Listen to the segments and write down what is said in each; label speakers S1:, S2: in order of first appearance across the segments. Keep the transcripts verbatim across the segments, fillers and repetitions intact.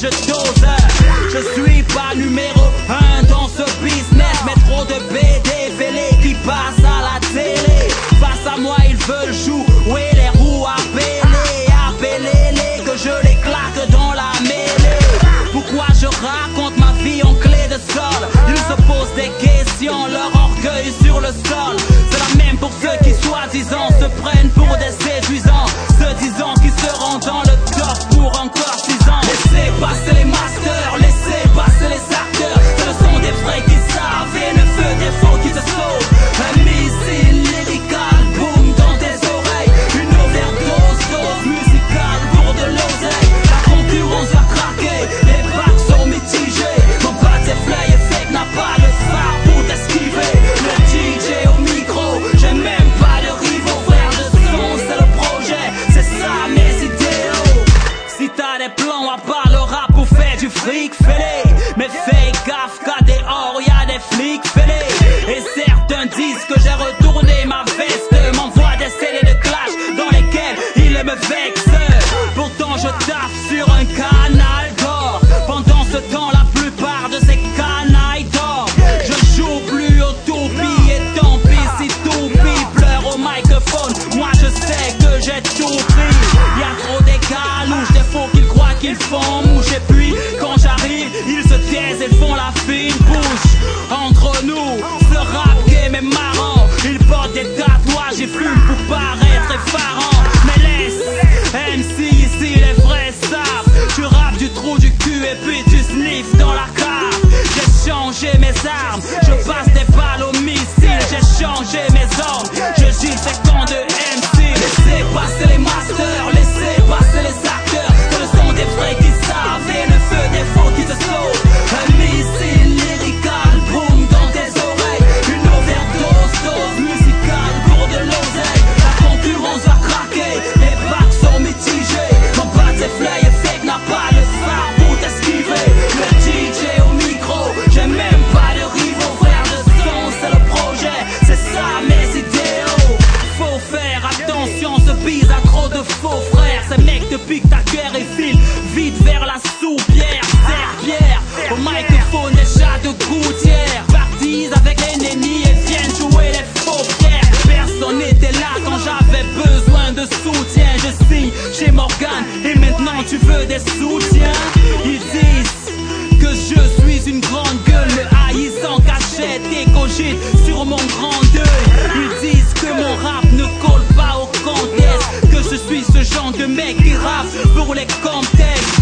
S1: je dose. Je suis pas numéro un dans ce business, mais trop de B D fêlés qui passent à la télé. Face à moi ils veulent jouer les roues à Bélé. Appelez-les que je les claque dans la mêlée. Pourquoi je raconte ma vie en clé de sol? Ils se posent des questions, leur orgueil sur le sol. C'est la même pour ceux qui soi-disant se prennent pour des séduisants, se disant qu'ils seront dans le top pour encore six ans. Laissez passer les masters, laissez passer les acteurs. Ce sont des vrais qui savent et le feu des faux qui te sauvent. Un missile lyrical, boum dans tes oreilles. Une overdose, dose musicale pour de l'oseille. La concurrence va craquer, les bacs sont mitigés. Mon butterfly effect n'a pas le phare pour t'esquiver. Le D J au micro, j'ai même pas de rivaux. Frère de son, c'est le projet, c'est ça mes idéaux. Si t'as des plans à part le rap ou fait du fric, fais-les. Mais fais gaffe qu'à dehors y'a des flics, fais-les. Et certains disent que j'ai retourné ma veste, m'envoient des C D de clash dans lesquels ils me vexent. Pourtant je taffe sur un canal d'or. Pendant ce temps la plupart de ces canailles dorment. Je joue plus au toupie et tant pis si toupie pleure au microphone. Moi je sais que j'ai tout pris. Y'a trop des galouches, des faux qu'ils croient qu'ils font mouche. Et puis quand j'arrive ils se taisent et font la fine bouche. Entre nous, ce rap game est marrant. Ils portent des tatouages et fument pour paraître effarant. Mais laisse M C ici, les vrais savent. Tu rappes du trou du cul et puis tu sniffes dans la cave. J'ai changé mes armes, je passe des balles au missile. J'ai changé mes ordres, je gîle ces camps de M C. Laissez passer les masters, laissez passer les acteurs. Ce sont des vrais qui savent et le feu des faux qui te sauvent. Un missile lyrical, boum dans tes oreilles. Une overdose, dose musicale pour de l'oseille. La concurrence va craquer, les bacs sont mitigés. Mon butterfly effect n'a pas le phare pour t'esquiver. Le D J au micro, j'ai même pas de rivaux. Frère de son, c'est le projet, c'est ça mes idéaux. Faut faire attention, ce bise a trop de faux frères. Ces mecs te piquent ta guerre et filent vite vers la soupière. Serre-pierre, au microphone déjà de gouttière. Partis avec les nennis et viennent jouer les faux frères. Personne n'était là quand j'avais besoin de soutien. Je signe chez Morgan et maintenant tu veux des soutiens. Ils disent que je suis une grande gueule, le haïssant cachette et cogite sur mon grand deuil. Ils disent que mon rap ne colle pas au contexte, que je suis ce genre de mec qui rappe pour les contextes.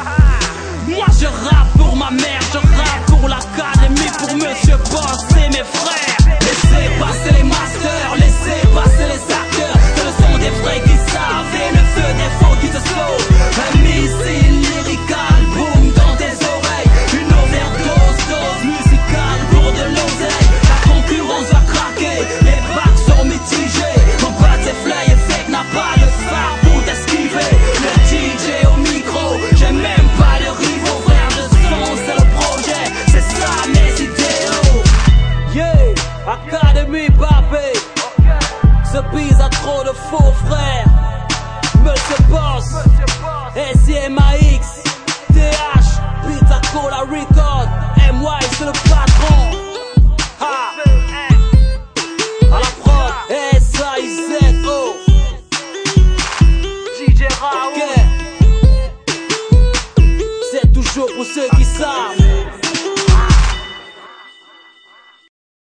S1: Moi je rappe pour ma mère, je rappe pour l'académie, pour Monsieur Boss et mes frères. Laissez passer les masters, laissez passer les acteurs. Ce sont des vrais qui savent et le feu des faux qui te sauvent. Un missile lyrical, boum dans tes oreilles. Une overdose, dose musicale pour de l'oseille. La concurrence va craquer, les bacs sont mitigés. Mon butterfly effect n'a pas le phare pour t'esquiver. Le D J au micro, j'ai même pas de rivaux. Frère de son, c'est le projet, c'est ça mes idéaux. Yeah, Académie papé. Ce bise a trop de faux frères.